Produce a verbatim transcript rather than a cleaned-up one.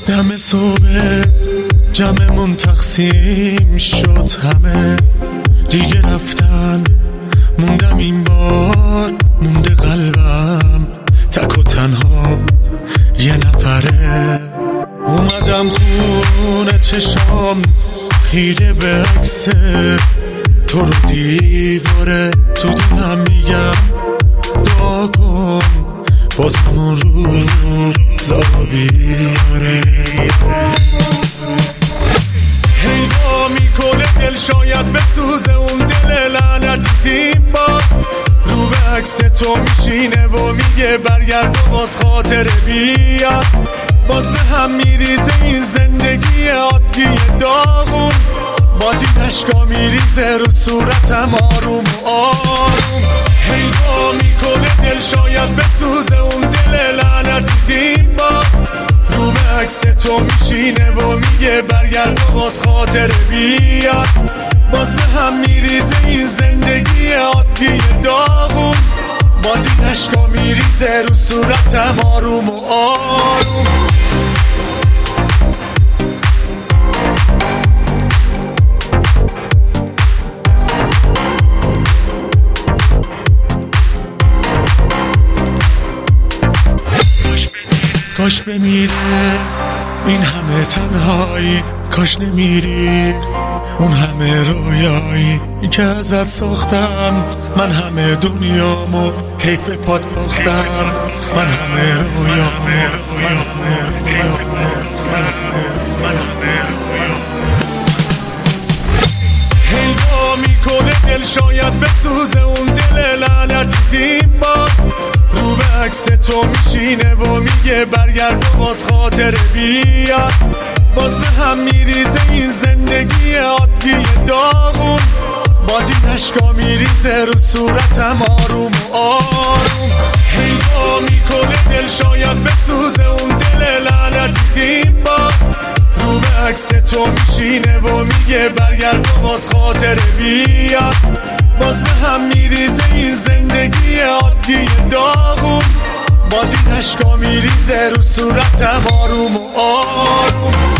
دم صبح جمعمون تقسیم شد، همه دیگه رفتن، موندم این بار، مونده قلبم تک و تنها یه نفره. اومدم خونه چشام خیره به عکس تو رو دیواره، تو دلم میگم دعا کن بازم اون روزا بیاره. هیوا میکنه دل شاید بسوزه اون دل لعنتی تیم با رو به عکس تو میشینه و میگه برگرد و باز خاطر بیاد. باز به هم میریزه این زندگی عادی داغون، باز این عشقا میریزه رو صورتم آروم و آروم. هیوا میکنه دل شاید بسوزه اون دل لعنتی تیم با رو به عکس تو میشینه و میگه برگرد و باز خاطر بیاد. باز به هم میریزه این زندگی عادی داغون، باز این عشقا میریزه رو صورتم آروم و آروم. کاش بمیره این همه تنهایی، کاش نمیری اون همه رویایی که ازت ساختم. من همه دنیامو حیف به پات باختم، من همه رویامو من همه رویامو من همه رویامو. هیوا میکنه دل شاید بسوزه اون دل لعنتی تیم با رو به عکس تو میشینه و میگه برگرد و باز خاطر بیاد. باز به هم میریزه این زندگی عادی داغون، باز این عشقا میریزه رو صورتم آروم و آروم. هیوا میکنه دل شاید بسوزه اون دل لعنتی تیم با رو به عکس تو میشینه و میگه برگرد و باز خاطر بیاد. باز به هم میریزه این زندگی عادی داغون، باز این عشقا میریزه رو صورتم آروم و آروم.